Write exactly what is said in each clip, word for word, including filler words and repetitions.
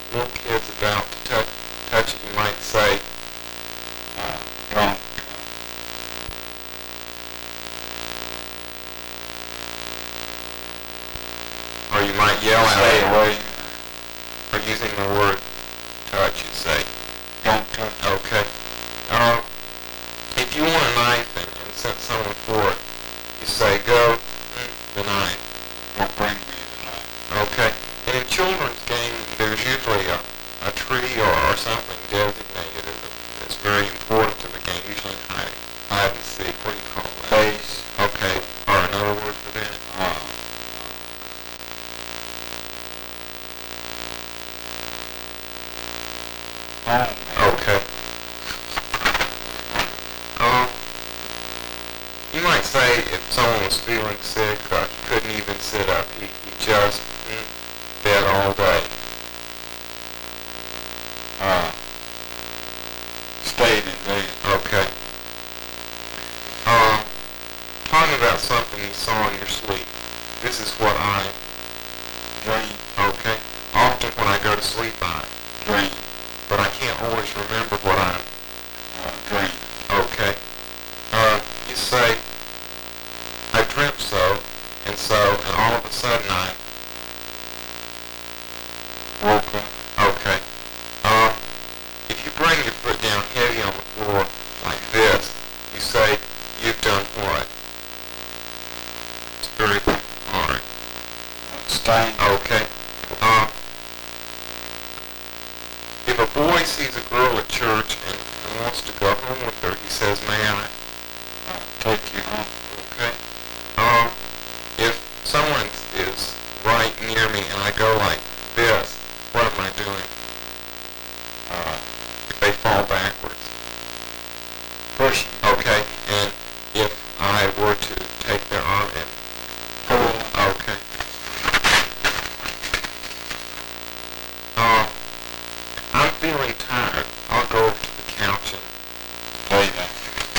little kid's about to touch, touch it, you might say, uh, don't, or you might yell uh, out stay it, away, or using the word touch, you say, don't touch. okay. Um, if you want a knife and, and send someone for it, you say, go, mm, the knife. Don't bring me the knife. Okay. And in children's game, there's usually a, a tree or, or something designated as, a, as very important to the game, usually hide, hide and seek. What do you call that? Base. Okay. Or another word for that? Uh, uh, Okay. Um, you might say if someone was feeling sick or couldn't even sit up, he, he just mm, bed all day. uh, stayed in bed. Okay. Um, talking about something you saw in your sleep. This is what I Dream. okay. Often when I go to sleep, I Dream. but I can't always remember what I Uh, dream. okay. Uh, you say I dreamt so and so, and all of a sudden I Woke up. okay. Uh, if you bring your foot down heavy on the floor like this, you say you've done what? It's very hard. Uh, staying. Okay. Uh, if a boy sees a girl at church and, and wants to go home with her, he says, may I? Uh, take you home. Okay. Um, if someone is right near me and I go like this, what am I doing? Uh, If they fall backwards. pushing. Okay. And if I were to take their arm and Pull. okay. Uh, I'm feeling tired. I'll go over to the couch and Lay down.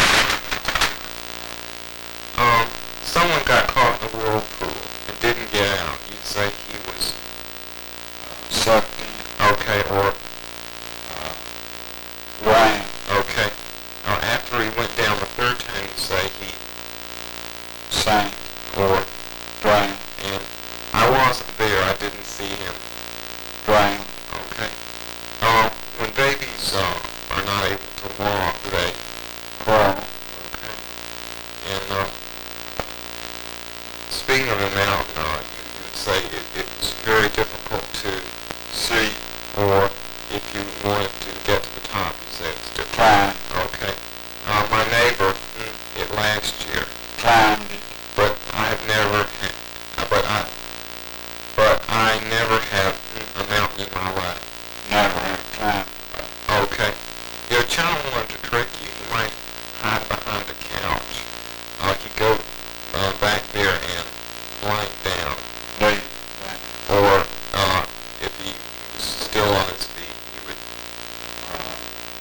um, someone got caught in the whirlpool and didn't get out. You'd say he was Uh, sucked in. okay, or Uh, ran. okay. Uh, after he went down the third time, you say he Sank. or Drowned. and I wasn't there. I didn't see him. Drowned. Okay. Um, when babies uh, are not able to walk, they Crawl. okay. And uh, speaking of the mountain, uh, you, you would say it, it was very difficult to see, or if you wanted to get to the top, you said it's difficult. Climb. Okay. Uh, my neighbor, mm, it last year, Climbed it. but I've never, ha- uh, but I, but I never have mm, a mountain in my life. Never have climbed it. Okay. If a child wanted to trick you, he might hide behind the couch. Uh, he'd go uh, back there and blank down. Lay down. Or uh, if he was still on his feet, he would Uh,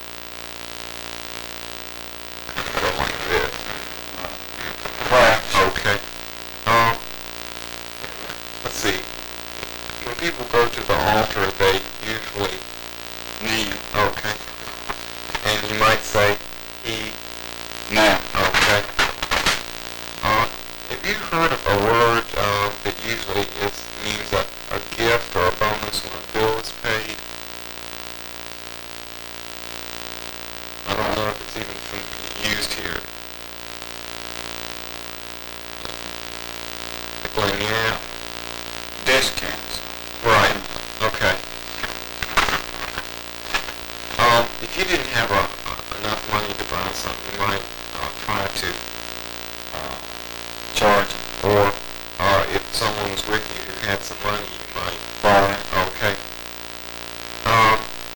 go like this. uh, crouch. Okay. Um, let's see. When people go to the altar, they usually Kneel. okay. And you might say he Now. okay. Uh, have you heard of a word uh, that usually is means a, a gift or a bonus when a bill is paid? I don't know if it's even from- used here. Like, yeah. Discounts. Right. Okay. Um, if you didn't have a, a, enough money to buy something, you might uh, try to, Uh, charge. or uh, if someone was with you